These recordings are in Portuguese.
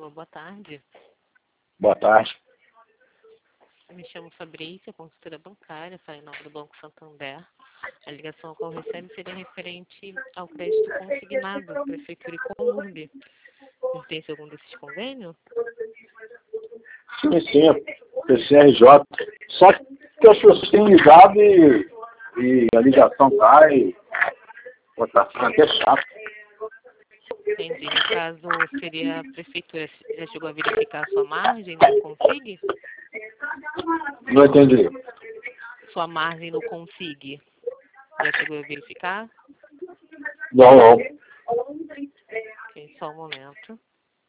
Alô, boa tarde. Boa tarde. Eu me chamo Fabrícia, consultora bancária, falo em nome do Banco Santander. A ligação a qual recebe seria referente ao crédito consignado, Prefeitura e Comurb. Pertence a algum desses convênios? Sim, PCRJ. Só que as pessoas têm ligado e a ligação cai, tá ficando até chato. Entendi. No caso, seria a Prefeitura. Já chegou a verificar a sua margem no Config? Não entendi. Sua margem no Config. Já chegou a verificar? Não. Ok, só um momento.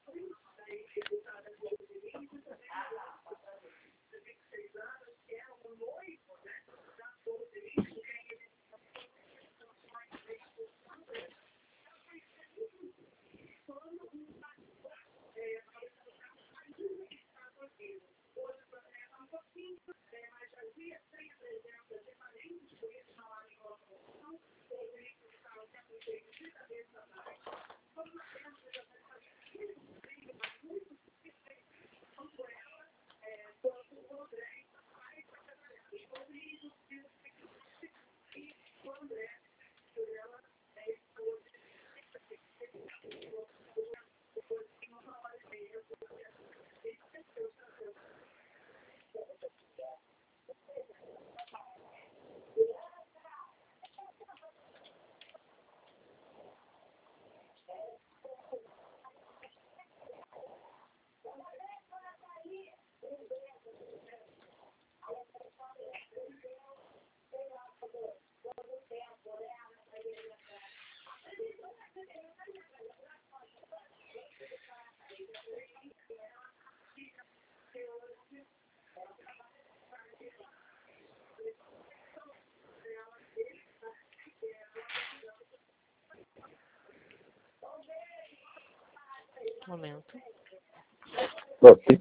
Um momento. Ok.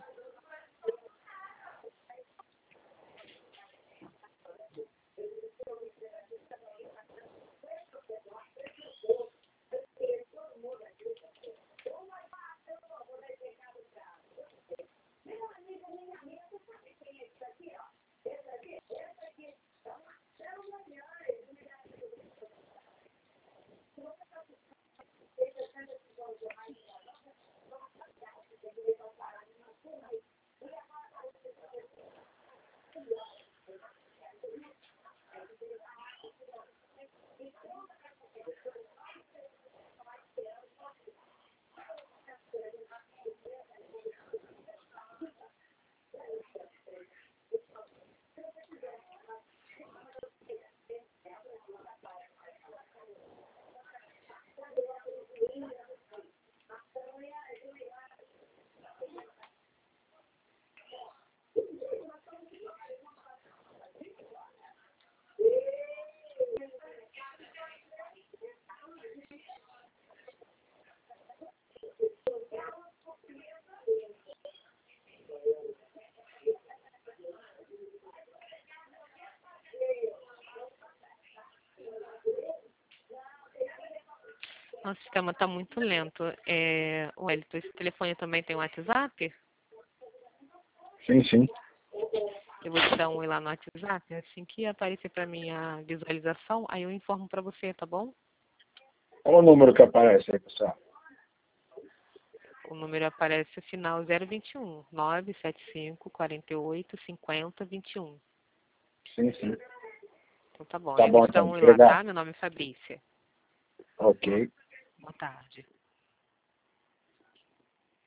Nosso sistema está muito lento. Wellington, esse telefone também tem WhatsApp? Sim. Eu vou te dar um oi lá no WhatsApp. Assim que aparecer para mim a visualização, aí eu informo para você, tá bom? Qual o número que aparece aí, pessoal? O número aparece no final 021 975 48 50 21. Sim. Então tá bom. Tá Eu vou bom, te dar então. um oi lá, Obrigado. tá? Meu nome é Fabrícia. Ok. Boa tarde.